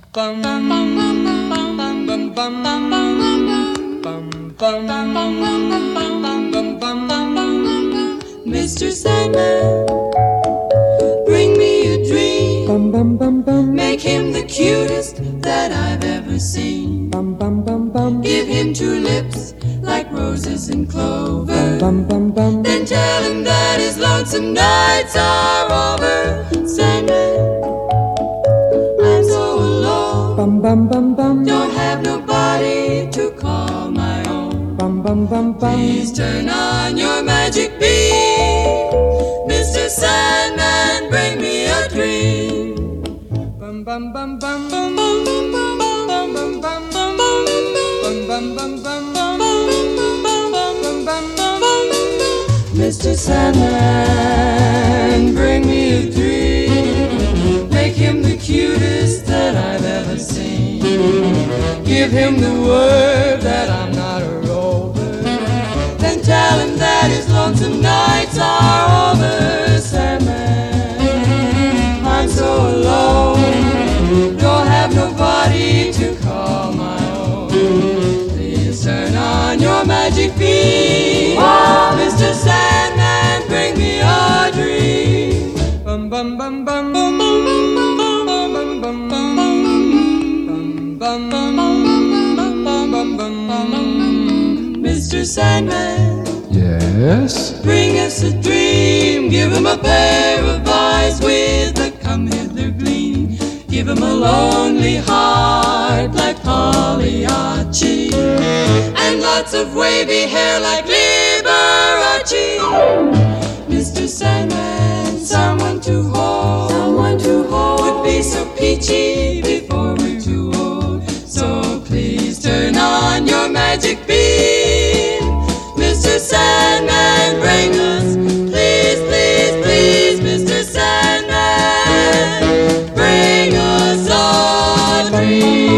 bum bum bum bum bum bum Mr. Sandman, bring me a dream. Bum bum bum bum. Make him the cutest that I've ever seen. Bum bum bum bum. Give him two lips like roses and clover. Bum bum bum. Then tell him that his lonesome nights are over. Sandman, I'm so alone. Bum bum bum bum. Don't have nobody to call my own. Bum bum bum bum. Please turn on your magic beam. Mr. Sandman, bring me a dream. Bum bum bum bum bum bum bum bum bum bum bum bum bum bum bum. Mr. Sandman, bring me a dream. Make him the cutest that I've ever seen. Give him the word that I'm not a rover. Then tell him that his lonesome nights are over. Sandman, I'm so alone. Don't have nobody to call my own. Please turn on your magic beam. Mr. Sandman, bring me a dream. Bum bum bum bum bum bum bum bum bum bum bum bum. Mr. Sandman, Yes? bring us a dream. Give him a pair of eyes with a come hither gleam. Give him a lonely heart like Pagliacci, and lots of wavy hair like Liberace. Mr. Sandman, someone to hold, would be so peachy before we're too old. So please turn on your magic beam. Mr. Sandman, bring us, please, please, please, Mr. Sandman, bring us a dream.